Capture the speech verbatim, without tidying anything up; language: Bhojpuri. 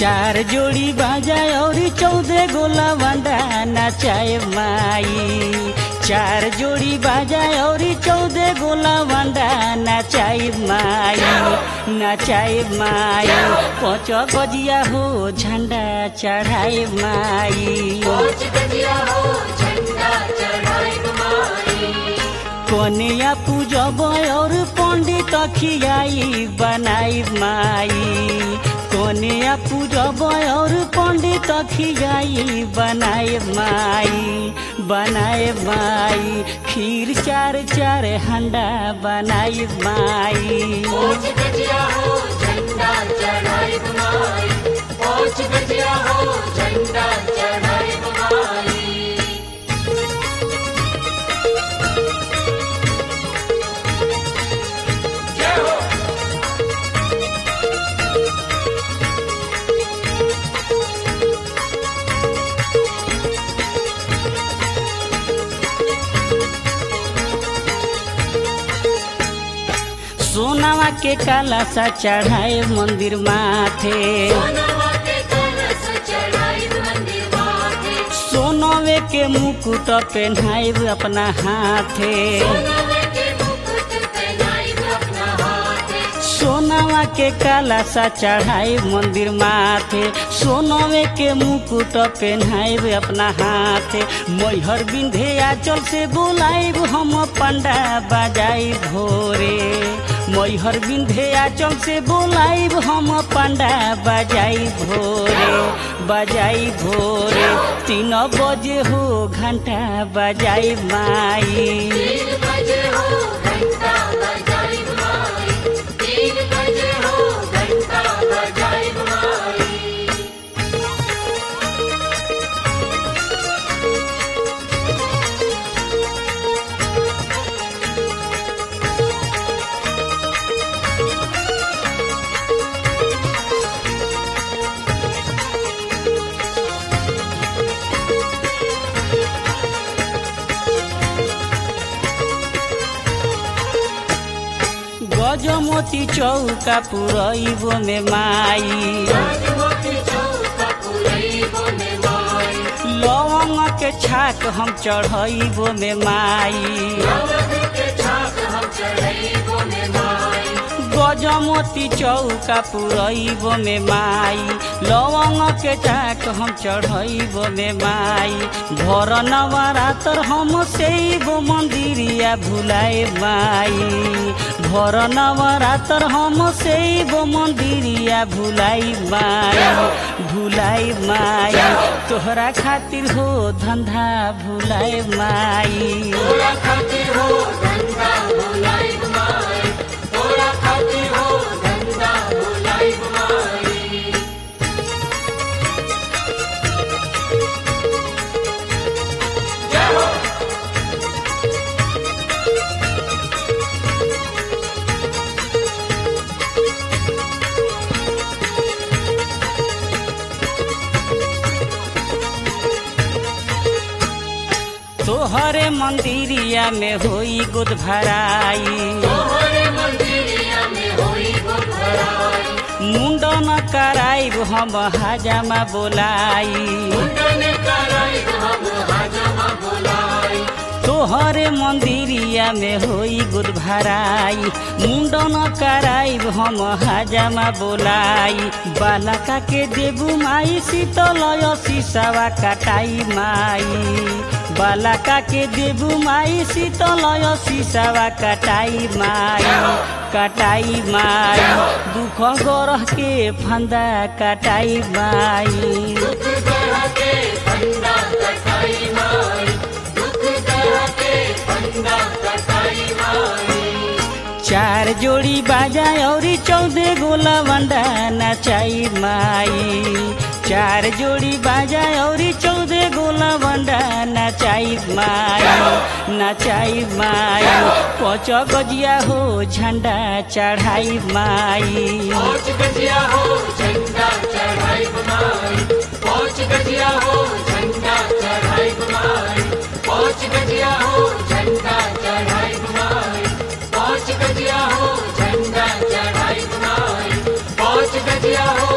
चार जोड़ी बाजा और चौदह गोला वंडा नचाए माई। चार जोड़ी बाजा और चौदह गोला वंडा नचाए माई, नचाए माई। पाँच गजिया हो झंडा चढ़ाए माई, कन्या पूजब और पंडित खियाई बनाई माई। कन्या पूजब और पंडित खियाई बनाए माई, बनाए माई। खीर चार चार हंडा बनाई माई। सोनावा के काला सा चढ़ाए मंदिर माथे, सोनवे के मुकुट पहनाए अपना हाथे। सोनावा के काला सा चढ़ाए मंदिर माथे, सोनवे के मुकुट पहनाए अपना हाथे। मैहर बिंधे आंचल से बुलाए हम पंडा बजाई भोरे। मैहर बिंधे आंचल से बुलाए हम पंडा बजाई भोरे, बजाई भोरे। तीन बजे हो घंटा बजाई माई। गजमोती चौका पुरैबो में माई, लवंग के छाक हम चढ़ैबो में माई। गजमोती चौका पुरैबो में माई, लवंग के छाक हम चढ़ैबो में माई। भर नवरात्र हम सेबो मंदिरिया भुलाए माई। भर नवरात्र हम सेबो मंदिरिया भुलाई माई, भुलाई माई। तोहरा खातिर हो धंधा भुलाए माई, तोहरा खातिर हो धंधा भुलाई माई, तोहरा खातिर हो धंधा भुलाई माई। तोहरे मंदिरिया में होई गोद भराई, मुंडन कराइब हम हाजामा बोलाई। तोहरे मंदिरिया में होई गोद भराई, मुंडन कराइब हम हाजामा बोलाई। बालका के देबू माई शीतलय सीसावा कटाई माई। बालका के देबू माई शीतलय सीसावा कटाई माई, कटाई माई। दुख गरह के फंदा कटाई माई, चार जोड़ी बाजा और चौदह गोला वंडा नचाई माई। चार जोड़ी बाजा और चौदह गोला वंडा नचाई माई, नचाई माई। पाँच गजिया हो झंडा चढ़ाई माई, पाँच गजिया हो झंडा चढ़ाई माई, पाँच गजिया हो झंडा चढ़ाई माई, पाँच गजिया हो झंडा चढ़ाई माई, पाँच गजिया हो झंडा चढ़ाई माई, पाँच गजिया हो